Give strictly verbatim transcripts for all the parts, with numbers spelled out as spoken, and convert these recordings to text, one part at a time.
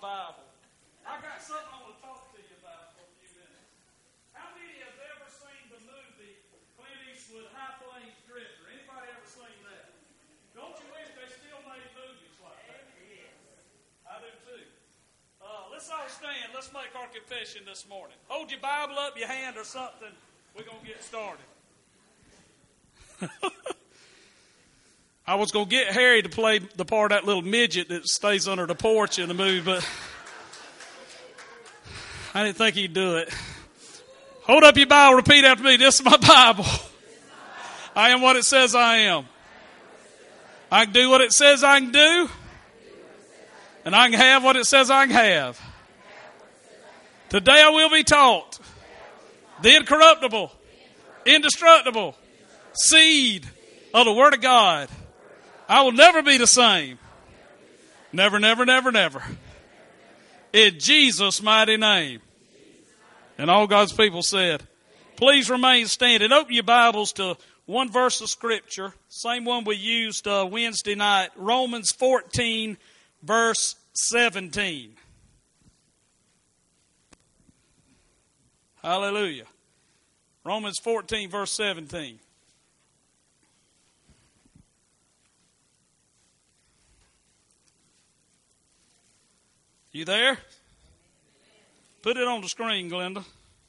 Bible. I got something I want to talk to you about for a few minutes. How many have ever seen the movie Clint Eastwood, High Plains Drifter? Anybody ever seen that? Don't you wish they still made movies like that? I do too. Uh, let's all stand. Let's make our confession this morning. Hold your Bible up, your hand or something. We're going to get started. I was going to get Harry to play the part of that little midget that stays under the porch in the movie, but I didn't think he'd do it. Hold up your Bible, repeat after me. This is my Bible. I am what it says I am. I can do what it says I can do, and I can have what it says I can have. Today I will be taught the incorruptible, indestructible seed of the Word of God. I will never be the same. Never, never, never, never. In Jesus' mighty name. And all God's people said, please remain standing. Open your Bibles to one verse of Scripture. Same one we used uh, Wednesday night. Romans fourteen, verse seventeen. Hallelujah. Romans fourteen, verse seventeen. You there? Put it on the screen, Glenda.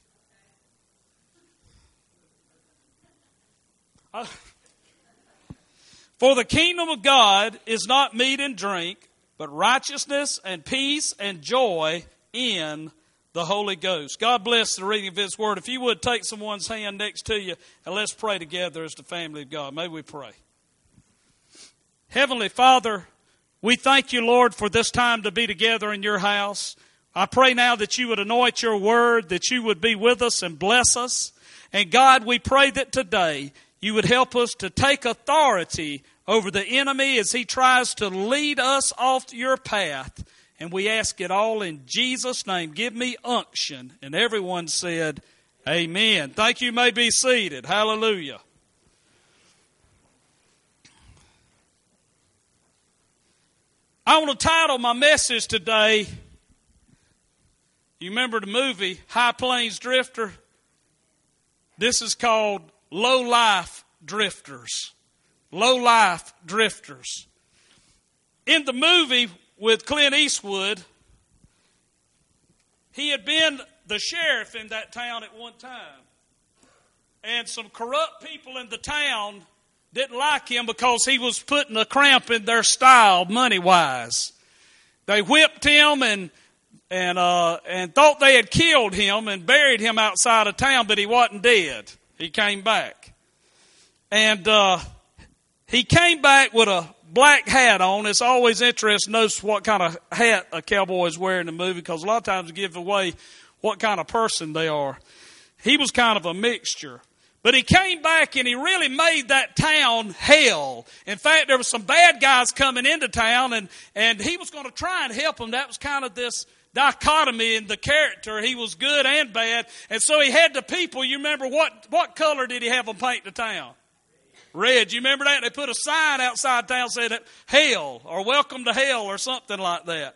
Uh, For the kingdom of God is not meat and drink, but righteousness and peace and joy in the Holy Ghost. God bless the reading of His Word. If you would, take someone's hand next to you and let's pray together as the family of God. May we pray. Heavenly Father, we thank you, Lord, for this time to be together in your house. I pray now that you would anoint your word, that you would be with us and bless us. And God, we pray that today you would help us to take authority over the enemy as he tries to lead us off your path. And we ask it all in Jesus' name. Give me unction. And everyone said, amen. Thank you. You may be seated. Hallelujah. I want to title my message today, you remember the movie High Plains Drifter? This is called Low Life Drifters. Low Life Drifters. In the movie with Clint Eastwood, he had been the sheriff in that town at one time. And some corrupt people in the town didn't like him because he was putting a cramp in their style money-wise. They whipped him and and uh, and thought they had killed him and buried him outside of town, but he wasn't dead. He came back. And uh, he came back with a black hat on. It's always interesting to notice what kind of hat a cowboy is wearing in the movie because a lot of times it gives away what kind of person they are. He was kind of a mixture. But he came back and he really made that town hell. In fact, there were some bad guys coming into town and, and he was going to try and help them. That was kind of this dichotomy in the character. He was good and bad. And so he had the people, you remember what, what color did he have them paint the town? Red. You remember that? They put a sign outside town saying hell or welcome to hell or something like that.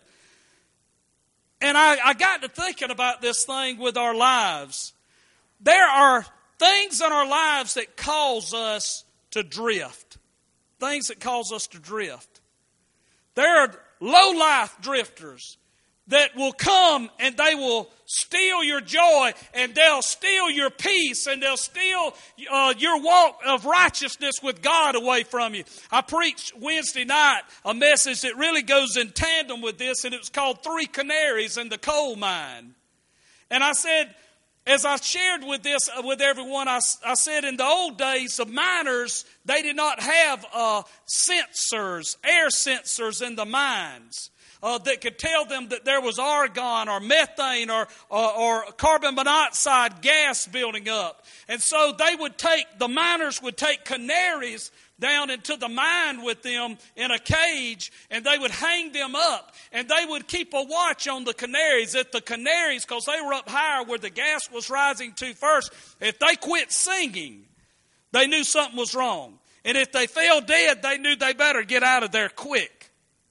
And I, I got to thinking about this thing with our lives. There are things in our lives that cause us to drift. Things that cause us to drift. There are low-life drifters that will come and they will steal your joy and they'll steal your peace and they'll steal uh, your walk of righteousness with God away from you. I preached Wednesday night a message that really goes in tandem with this, and it was called Three Canaries in the Coal Mine. And I said, as I shared with this with everyone, I, I said in the old days, the miners, they did not have uh, sensors, air sensors in the mines uh, that could tell them that there was argon or methane or, or, or carbon monoxide gas building up. And so they would take, the miners would take canaries down into the mine with them in a cage, and they would hang them up, and they would keep a watch on the canaries. If the canaries, because they were up higher where the gas was rising to first, if they quit singing, they knew something was wrong. And if they fell dead, they knew they better get out of there quick.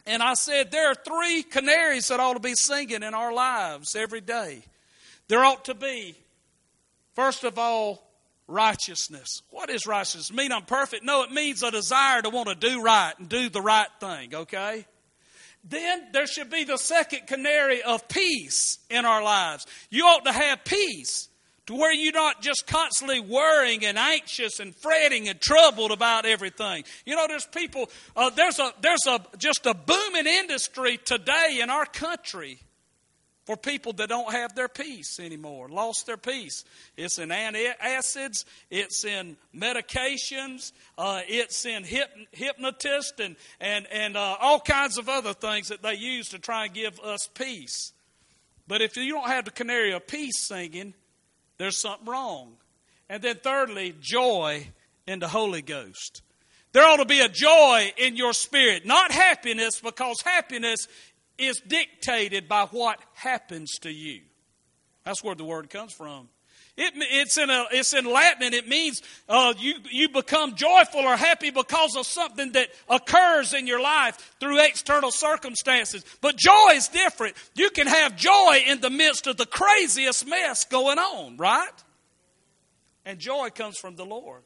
And I said there are three canaries that ought to be singing in our lives every day. There ought to be, first of all, righteousness. What is righteousness? It mean I'm perfect? No, it means a desire to want to do right and do the right thing, okay? Then there should be the second canary of peace in our lives. You ought to have peace to where you're not just constantly worrying and anxious and fretting and troubled about everything. You know, there's people, uh, there's a there's a just a booming industry today in our country for people that don't have their peace anymore, lost their peace. It's in antacids, it's in medications, uh, it's in hyp- hypnotists and, and, and uh, all kinds of other things that they use to try and give us peace. But if you don't have the canary of peace singing, there's something wrong. And then thirdly, joy in the Holy Ghost. There ought to be a joy in your spirit, not happiness, because happiness is dictated by what happens to you. That's where the word comes from. It, it's in a, it's in Latin, and it means uh, you you become joyful or happy because of something that occurs in your life through external circumstances. But joy is different. You can have joy in the midst of the craziest mess going on, right? And joy comes from the Lord.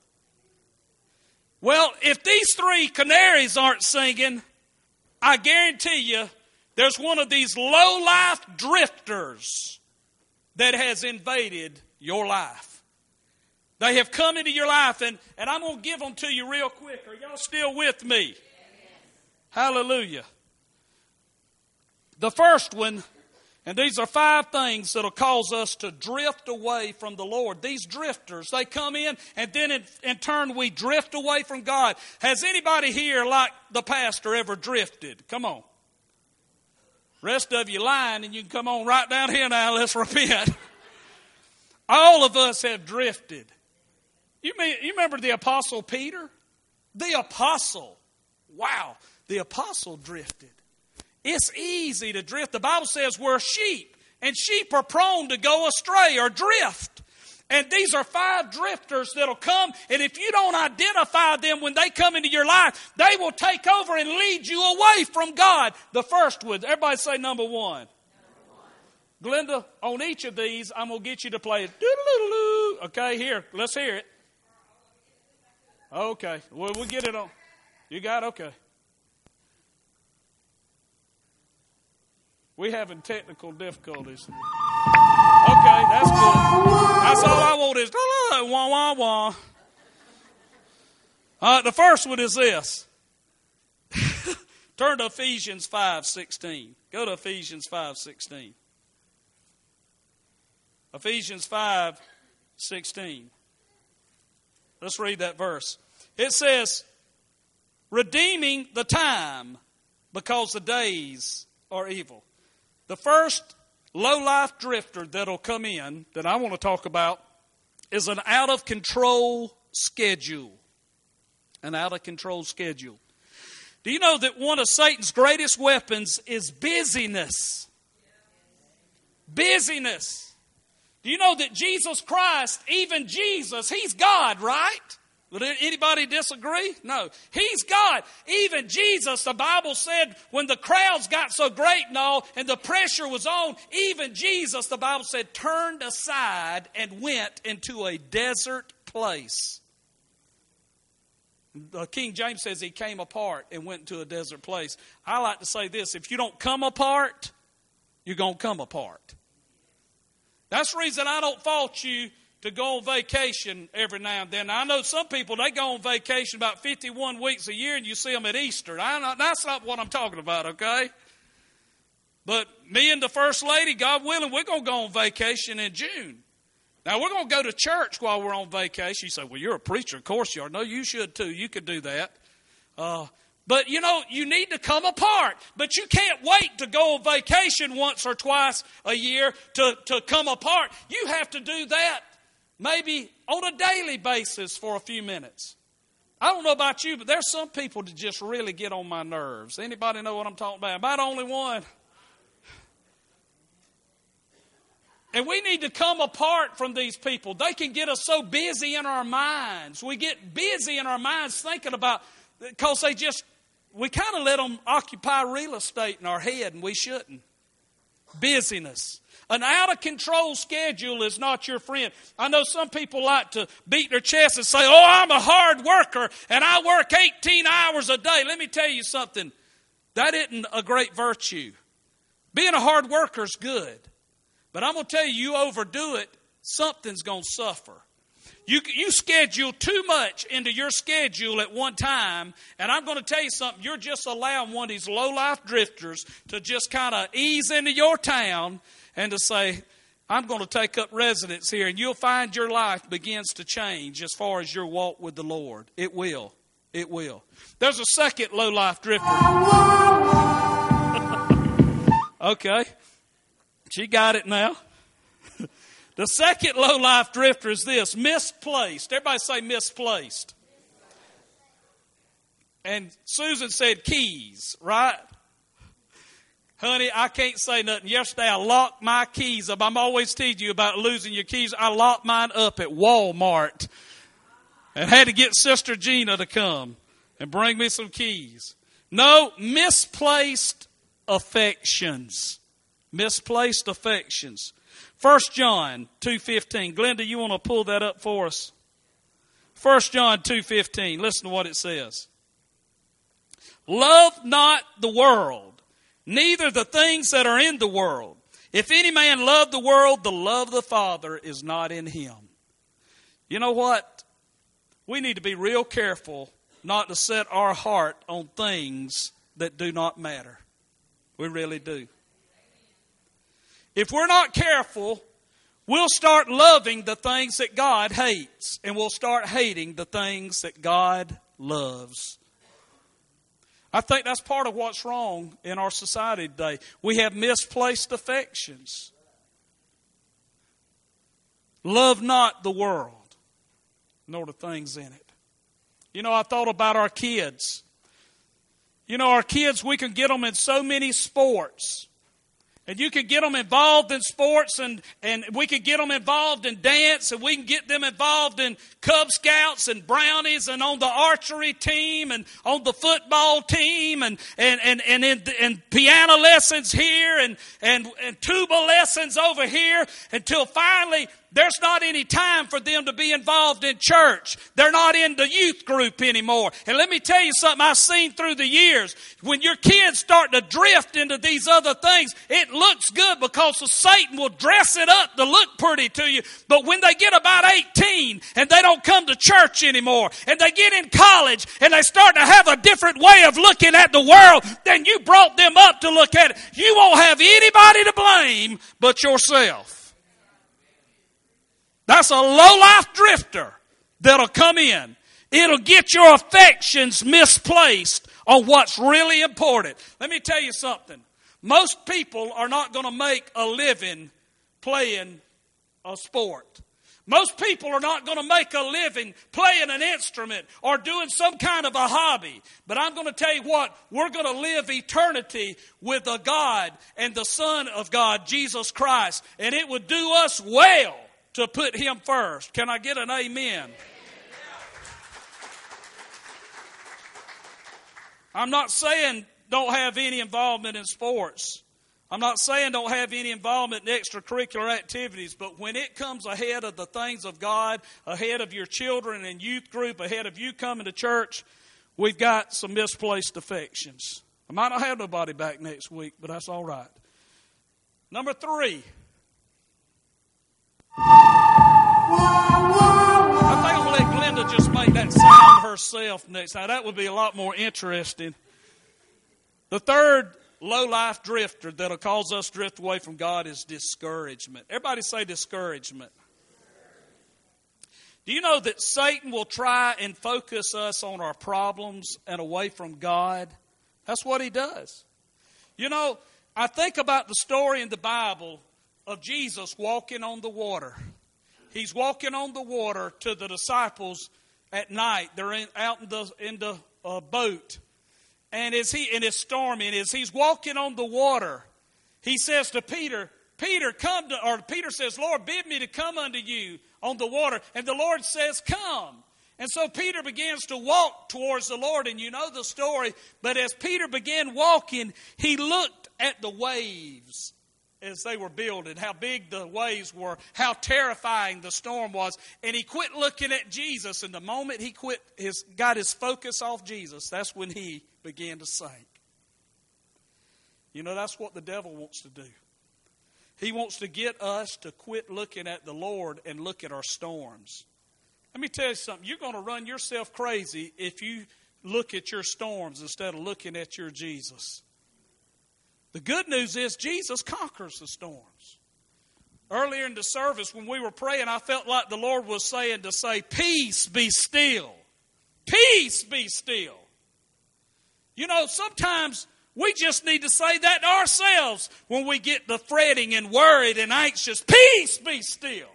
Well, if these three canaries aren't singing, I guarantee you, there's one of these low-life drifters that has invaded your life. They have come into your life, and, and I'm going to give them to you real quick. Are y'all still with me? Amen. Hallelujah. The first one, and these are five things that will cause us to drift away from the Lord. These drifters, they come in, and then in, in turn we drift away from God. Has anybody here, like the pastor, ever drifted? Come on. Rest of you lying, and you can come on right down here now. Let's repent. All of us have drifted. You mean you remember the Apostle Peter? The apostle. Wow, the apostle drifted. It's easy to drift. The Bible says we're sheep, and sheep are prone to go astray or drift. And these are five drifters that'll come, and if you don't identify them when they come into your life, they will take over and lead you away from God. The first one, everybody say number one. Number one. Glenda, on each of these, I'm going to get you to play it. Doo-doo-doo-doo. Okay, here, let's hear it. Okay, well, we'll get it on. You got it? Okay. We're having technical difficulties. Okay, that's good. That's all I want is wah, wah, wah. All right, the first one is this. Turn to Ephesians five sixteen. Go to Ephesians five sixteen. Ephesians five sixteen. Let's read that verse. It says, redeeming the time because the days are evil. The first low-life drifter that'll come in that I want to talk about is an out-of-control schedule. An out-of-control schedule. Do you know that one of Satan's greatest weapons is busyness? Busyness. Do you know that Jesus Christ, even Jesus, He's God, right? Would anybody disagree? No. He's God. Even Jesus, the Bible said, when the crowds got so great and all, and the pressure was on, even Jesus, the Bible said, turned aside and went into a desert place. The King James says he came apart and went to a desert place. I like to say this, if you don't come apart, you're going to come apart. That's the reason I don't fault you to go on vacation every now and then. Now, I know some people, they go on vacation about fifty-one weeks a year and you see them at Easter. I not, that's not what I'm talking about, okay? But me and the First Lady, God willing, we're going to go on vacation in June. Now, we're going to go to church while we're on vacation. You say, well, you're a preacher. Of course you are. No, you should too. You could do that. Uh, but, you know, you need to come apart. But you can't wait to go on vacation once or twice a year to, to come apart. You have to do that maybe on a daily basis for a few minutes. I don't know about you, but there's some people that just really get on my nerves. Anybody know what I'm talking about? Am I the only one? And we need to come apart from these people. They can get us so busy in our minds. We get busy in our minds thinking about, because they just, we kind of let them occupy real estate in our head, and we shouldn't. Busyness. An out-of-control schedule is not your friend. I know some people like to beat their chest and say, oh, I'm a hard worker, and I work eighteen hours a day. Let me tell you something. That isn't a great virtue. Being a hard worker is good. But I'm going to tell you, you overdo it, something's going to suffer. You, you schedule too much into your schedule at one time, and I'm going to tell you something. You're just allowing one of these low-life drifters to just kind of ease into your town and to say, I'm going to take up residence here, and you'll find your life begins to change as far as your walk with the Lord. It will. It will. There's a second low-life drifter. Okay. She got it now. The second low-life drifter is this, misplaced. Everybody say misplaced. And Susan said keys, right? Honey, I can't say nothing. Yesterday I locked my keys up. I'm always teasing you about losing your keys. I locked mine up at Walmart and had to get Sister Gina to come and bring me some keys. No, misplaced affections. Misplaced affections. First John two fifteen. Glenda, you want to pull that up for us? First John two fifteen. Listen to what it says. Love not the world, neither the things that are in the world. If any man love the world, the love of the Father is not in him. You know what? We need to be real careful not to set our heart on things that do not matter. We really do. If we're not careful, we'll start loving the things that God hates, and we'll start hating the things that God loves. I think that's part of what's wrong in our society today. We have misplaced affections. Love not the world, nor the things in it. You know, I thought about our kids. You know, our kids, we can get them in so many sports. And you can get them involved in sports, and, and we can get them involved in dance, and we can get them involved in Cub Scouts and Brownies and on the archery team and on the football team and, and, and, and in, in piano lessons here and, and, and tuba lessons over here until finally there's not any time for them to be involved in church. They're not in the youth group anymore. And let me tell you something I've seen through the years. When your kids start to drift into these other things, it looks good because Satan will dress it up to look pretty to you. But when they get about eighteen and they don't come to church anymore, and they get in college and they start to have a different way of looking at the world than you brought them up to look at it, you won't have anybody to blame but yourself. That's a low-life drifter that'll come in. It'll get your affections misplaced on what's really important. Let me tell you something. Most people are not going to make a living playing a sport. Most people are not going to make a living playing an instrument or doing some kind of a hobby. But I'm going to tell you what, we're going to live eternity with a God and the Son of God, Jesus Christ. And it would do us well to put Him first. Can I get an amen? I'm not saying don't have any involvement in sports. I'm not saying don't have any involvement in extracurricular activities, but when it comes ahead of the things of God, ahead of your children and youth group, ahead of you coming to church, we've got some misplaced affections. I might not have nobody back next week, but that's all right. Number three. I think I'm going to let Glenda just make that sound herself next time. That would be a lot more interesting. The third low-life drifter that'll cause us to drift away from God is discouragement. Everybody say discouragement. Do you know that Satan will try and focus us on our problems and away from God? That's what he does. You know, I think about the story in the Bible of Jesus walking on the water. He's walking on the water to the disciples at night. They're in, out in the in the uh, boat. And as he and it's stormy, and as he's walking on the water, he says to Peter, Peter, come to, or Peter says, Lord, bid me to come unto you on the water. And the Lord says, come. And so Peter begins to walk towards the Lord, and you know the story. But as Peter began walking, he looked at the waves as they were building, how big the waves were, how terrifying the storm was. And he quit looking at Jesus. And the moment he quit his, got his focus off Jesus, that's when he began to sink. You know, that's what the devil wants to do. He wants to get us to quit looking at the Lord and look at our storms. Let me tell you something. You're going to run yourself crazy if you look at your storms instead of looking at your Jesus. The good news is Jesus conquers the storms. Earlier in the service when we were praying, I felt like the Lord was saying to say, peace, be still. Peace, be still. You know, sometimes we just need to say that to ourselves when we get the fretting and worried and anxious. Peace, be still.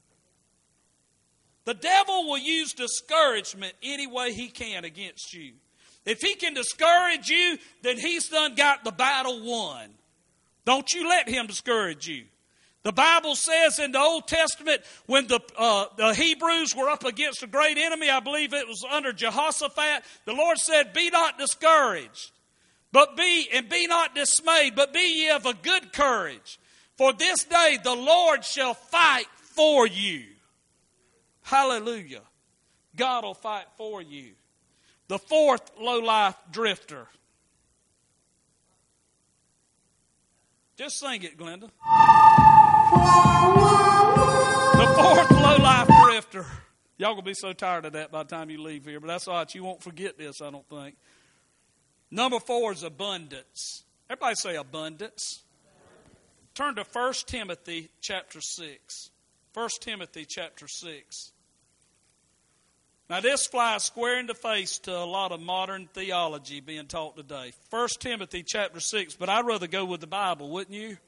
The devil will use discouragement any way he can against you. If he can discourage you, then he's done got the battle won. Don't you let him discourage you. The Bible says in the Old Testament, when the, uh, the Hebrews were up against a great enemy, I believe it was under Jehoshaphat, the Lord said, be not discouraged, but be, and be not dismayed, but be ye of a good courage. For this day the Lord shall fight for you. Hallelujah. God will fight for you. The fourth low-life drifter. Just sing it, Glenda. The fourth low-life drifter. Y'all going to be so tired of that by the time you leave here, but that's all right. You won't forget this, I don't think. Number four is abundance. Everybody say abundance. Turn to First Timothy chapter six. First Timothy chapter six. Now this flies square in the face to a lot of modern theology being taught today. First Timothy chapter six, but I'd rather go with the Bible, wouldn't you?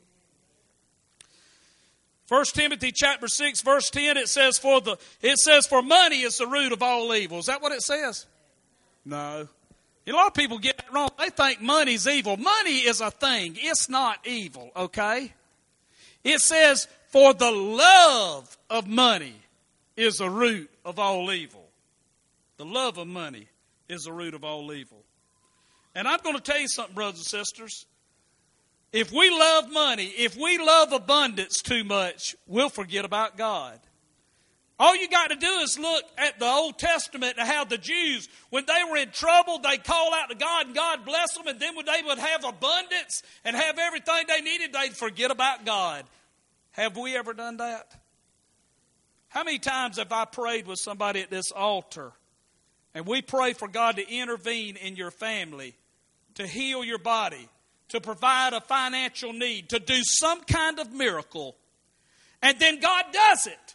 First Timothy chapter six, verse ten, it says, for the it says, for money is the root of all evil. Is that what it says? No. A lot of people get that wrong. They think money's evil. Money is a thing. It's not evil, okay? It says, for the love of money is the root of all evil. The love of money is the root of all evil. And I'm going to tell you something, brothers and sisters. If we love money, if we love abundance too much, we'll forget about God. All you got to do is look at the Old Testament and how the Jews, when they were in trouble, they call out to God and God bless them. And then when they would have abundance and have everything they needed, they'd forget about God. Have we ever done that? How many times have I prayed with somebody at this altar? And we pray for God to intervene in your family, to heal your body, to provide a financial need, to do some kind of miracle. And then God does it.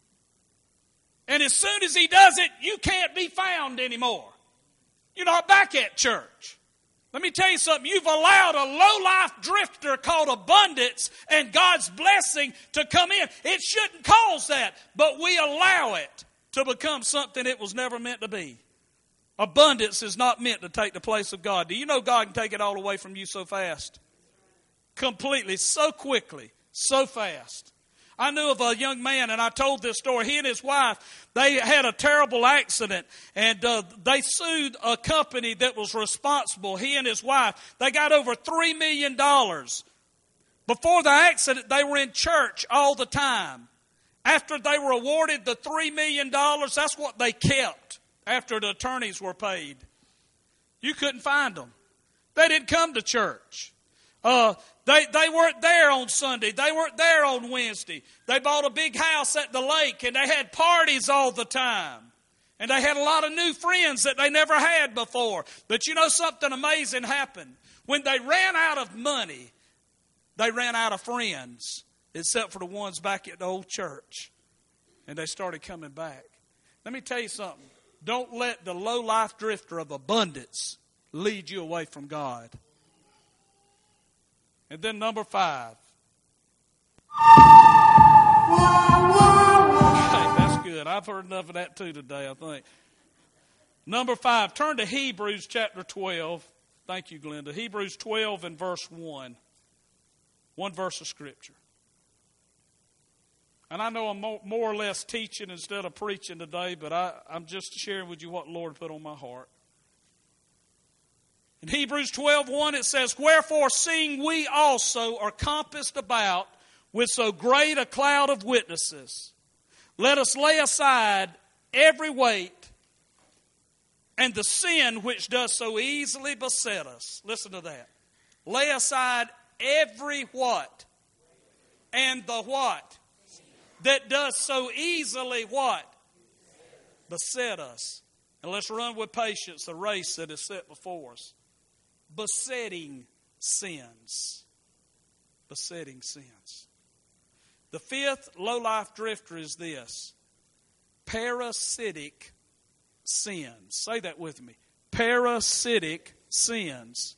And as soon as He does it, you can't be found anymore. You're not back at church. Let me tell you something. You've allowed a low-life drifter called abundance and God's blessing to come in. It shouldn't cause that, but we allow it to become something it was never meant to be. Abundance is not meant to take the place of God. Do you know God can take it all away from you so fast? Completely, so quickly, so fast. I knew of a young man, and I told this story. He and his wife, they had a terrible accident, and uh, they sued a company that was responsible. He and his wife, they got over three million dollars. Before the accident, they were in church all the time. After they were awarded the three million dollars, that's what they kept after the attorneys were paid. You couldn't find them. They didn't come to church. Uh, they, they weren't there on Sunday. They weren't there on Wednesday. They bought a big house at the lake, and they had parties all the time. And they had a lot of new friends that they never had before. But you know, something amazing happened. When they ran out of money, they ran out of friends, except for the ones back at the old church. And they started coming back. Let me tell you something. Don't let the low-life drifter of abundance lead you away from God. And then number five. Okay, that's good. I've heard enough of that too today, I think. Number five, turn to Hebrews chapter twelve. Thank you, Glenda. Hebrews twelve and verse one. One verse of Scripture. And I know I'm more, more or less teaching instead of preaching today, but I, I'm just sharing with you what the Lord put on my heart. In Hebrews twelve one, it says, "Wherefore, seeing we also are compassed about with so great a cloud of witnesses, let us lay aside every weight and the sin which does so easily beset us." Listen to that. Lay aside every what? And the what? That does so easily what? Beset us. And let's run with patience the race that is set before us. Besetting sins. Besetting sins. The fifth low-life drifter is this: parasitic sins. Say that with me. Parasitic sins.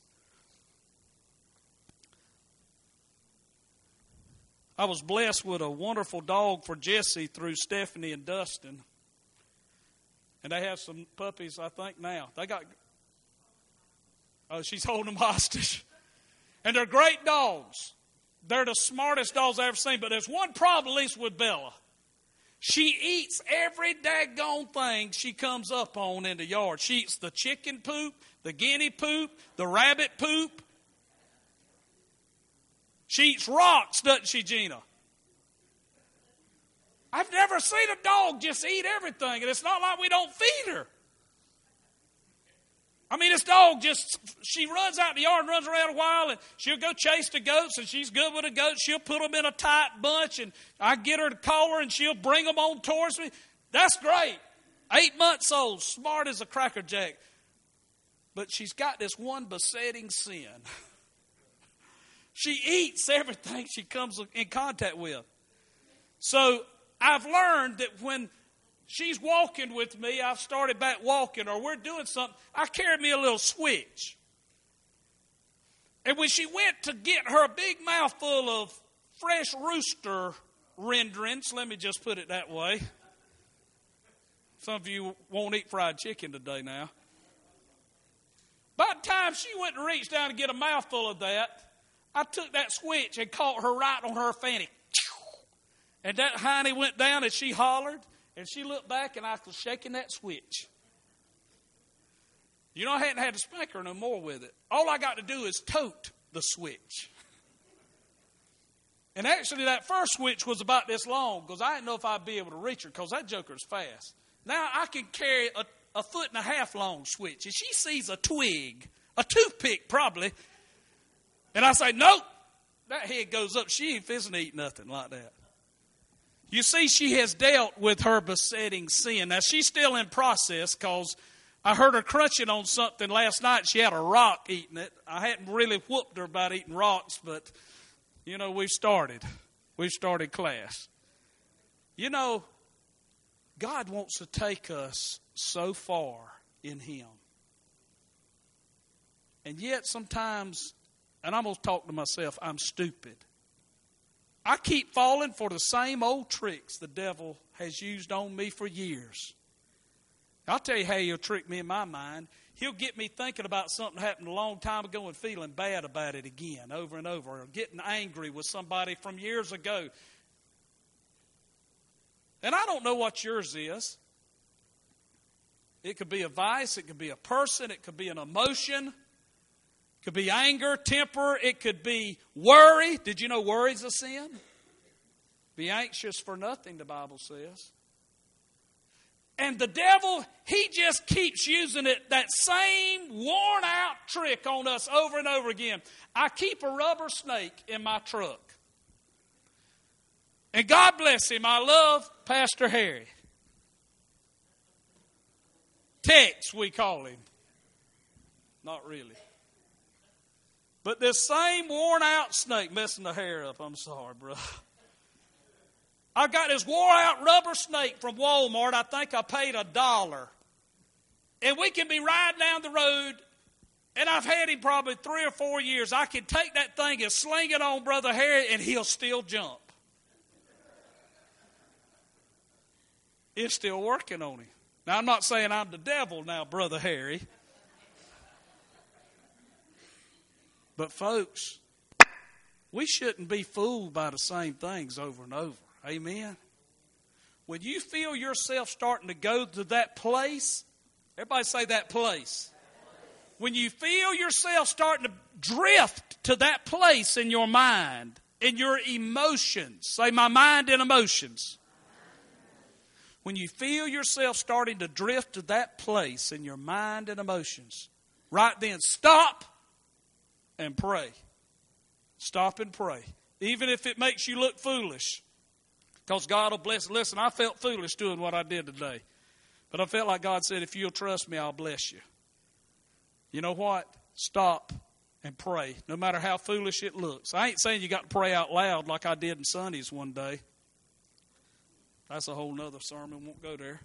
I was blessed with a wonderful dog for Jesse through Stephanie and Dustin. And they have some puppies, I think, now. They got... Oh, she's holding them hostage. And they're great dogs. They're the smartest dogs I've ever seen. But there's one problem, at least with Bella. She eats every daggone thing she comes up on in the yard. She eats the chicken poop, the guinea poop, the rabbit poop. She eats rocks, doesn't she, Gina? I've never seen a dog just eat everything, and it's not like we don't feed her. I mean, this dog just, she runs out in the yard and runs around a while, and she'll go chase the goats, and she's good with the goats. She'll put them in a tight bunch, and I get her to call her, and she'll bring them on towards me. That's great. Eight months old, smart as a Cracker Jack. But she's got this one besetting sin. She eats everything she comes in contact with. So I've learned that when she's walking with me, I've started back walking, or we're doing something, I carry me a little switch. And when she went to get her a big mouthful of fresh rooster renderings, let me just put it that way. Some of you won't eat fried chicken today now. By the time she went and reached down to get a mouthful of that, I took that switch and caught her right on her fanny. And that hiney went down and she hollered. And she looked back and I was shaking that switch. You know, I hadn't had to spank her no more with it. All I got to do is tote the switch. And actually that first switch was about this long because I didn't know if I'd be able to reach her because that joker's fast. Now I can carry a, a foot and a half long switch. And she sees a twig, a toothpick probably. And I say, nope, that head goes up. She ain't fixing to eat nothing like that. You see, she has dealt with her besetting sin. Now, she's still in process because I heard her crunching on something last night. She had a rock eating it. I hadn't really whooped her about eating rocks, but, you know, we've started. We've started class. You know, God wants to take us so far in Him. And yet sometimes, and I'm going to talk to myself, I'm stupid. I keep falling for the same old tricks the devil has used on me for years. I'll tell you how he'll trick me in my mind. He'll get me thinking about something happened a long time ago and feeling bad about it again, over and over, or getting angry with somebody from years ago. And I don't know what yours is. It could be a vice, it could be a person, it could be an emotion. It could be anger, temper. It could be worry. Did you know worry's a sin? Be anxious for nothing, the Bible says. And the devil, he just keeps using it, that same worn-out trick on us over and over again. I keep a rubber snake in my truck. And God bless him, I love Pastor Harry. Tex, we call him. Not really. But this same worn-out snake, messing the hair up, I'm sorry, bro. I got this worn-out rubber snake from Walmart. I think I paid a dollar. And we can be riding down the road, and I've had him probably three or four years. I can take that thing and sling it on Brother Harry, and he'll still jump. It's still working on him. Now, I'm not saying I'm the devil now, Brother Harry. But folks, we shouldn't be fooled by the same things over and over. Amen. When you feel yourself starting to go to that place, everybody say that place. When you feel yourself starting to drift to that place in your mind, in your emotions, say my mind and emotions. When you feel yourself starting to drift to that place in your mind and emotions, right then stop and pray. Stop and pray. Even if it makes you look foolish. Because God will bless. Listen, I felt foolish doing what I did today. But I felt like God said, if you'll trust me, I'll bless you. You know what? Stop and pray, no matter how foolish it looks. I ain't saying you got to pray out loud like I did in Sundays one day. That's a whole nother sermon. Won't go there.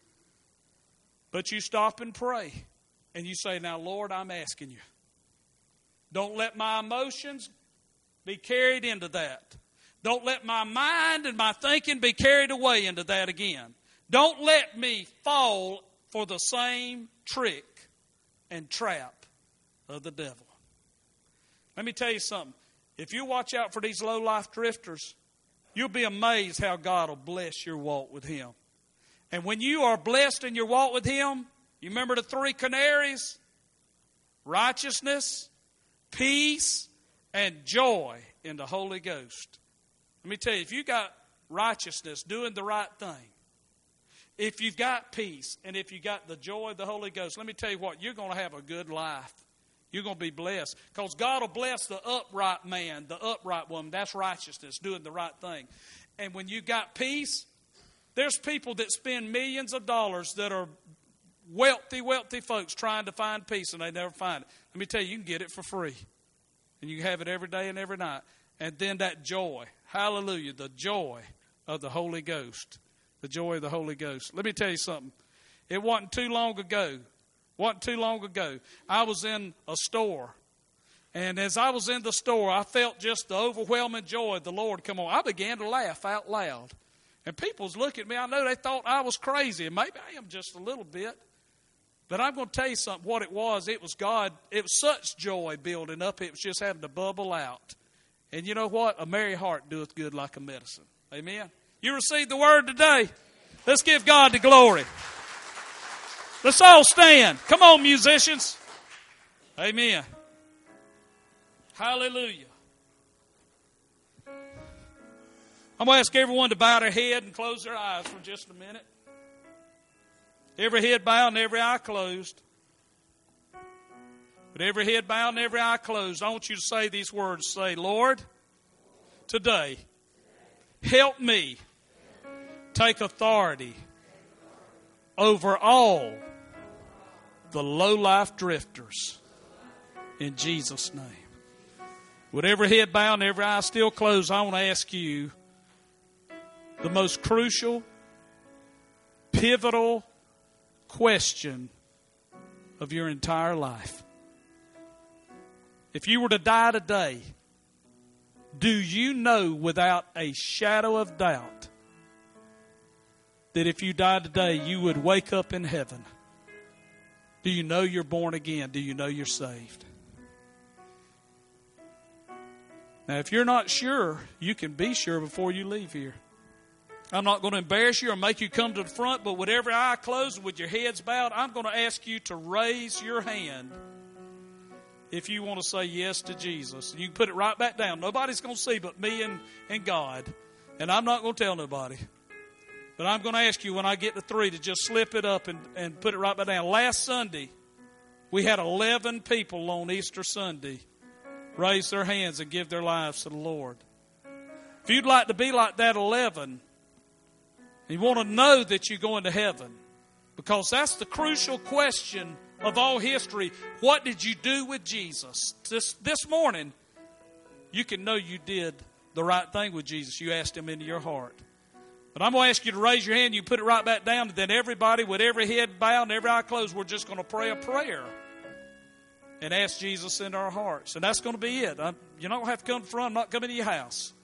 But you stop and pray. And you say, now, Lord, I'm asking you. Don't let my emotions be carried into that. Don't let my mind and my thinking be carried away into that again. Don't let me fall for the same trick and trap of the devil. Let me tell you something. If you watch out for these low-life drifters, you'll be amazed how God will bless your walk with Him. And when you are blessed in your walk with Him, you remember the three canaries? Righteousness, peace, and joy in the Holy Ghost. Let me tell you, if you got righteousness, doing the right thing, if you've got peace, and if you got the joy of the Holy Ghost, let me tell you what, you're going to have a good life. You're going to be blessed. Because God will bless the upright man, the upright woman. That's righteousness, doing the right thing. And when you got peace, there's people that spend millions of dollars that are wealthy, wealthy folks trying to find peace, and they never find it. Let me tell you, you can get it for free. And you can have it every day and every night. And then that joy. Hallelujah. The joy of the Holy Ghost. The joy of the Holy Ghost. Let me tell you something. It wasn't too long ago. Wasn't too long ago. I was in a store. And as I was in the store, I felt just the overwhelming joy of the Lord come on. I began to laugh out loud. And people was looking at me. I know they thought I was crazy. And maybe I am just a little bit. But I'm going to tell you something. What it was, it was God. It was such joy building up. It was just having to bubble out. And you know what? A merry heart doeth good like a medicine. Amen. You received the word today. Let's give God the glory. Let's all stand. Come on, musicians. Amen. Hallelujah. I'm going to ask everyone to bow their head and close their eyes for just a minute. Every head bowed and every eye closed. With every head bowed and every eye closed, I want you to say these words. Say, Lord, today, help me take authority over all the low-life drifters in Jesus' name. With every head bowed and every eye still closed, I want to ask you the most crucial, pivotal question of your entire life. If you were to die today, do you know without a shadow of doubt that if you died today, you would wake up in heaven? Do you know you're born again? Do you know you're saved? Now, if you're not sure, you can be sure before you leave here. I'm not going to embarrass you or make you come to the front, but with every eye closed and with your heads bowed, I'm going to ask you to raise your hand if you want to say yes to Jesus. You can put it right back down. Nobody's going to see but me and, and God. And I'm not going to tell nobody. But I'm going to ask you when I get to three to just slip it up and, and put it right back down. Last Sunday, we had eleven people on Easter Sunday raise their hands and give their lives to the Lord. If you'd like to be like that eleven, and you want to know that you're going to heaven, because that's the crucial question of all history. What did you do with Jesus? This, this morning, you can know you did the right thing with Jesus. You asked Him into your heart. But I'm going to ask you to raise your hand. You put it right back down. And then everybody, with every head bowed and every eye closed, we're just going to pray a prayer and ask Jesus into our hearts. And that's going to be it. I'm, you don't have to come to the front. I'm not coming to your house.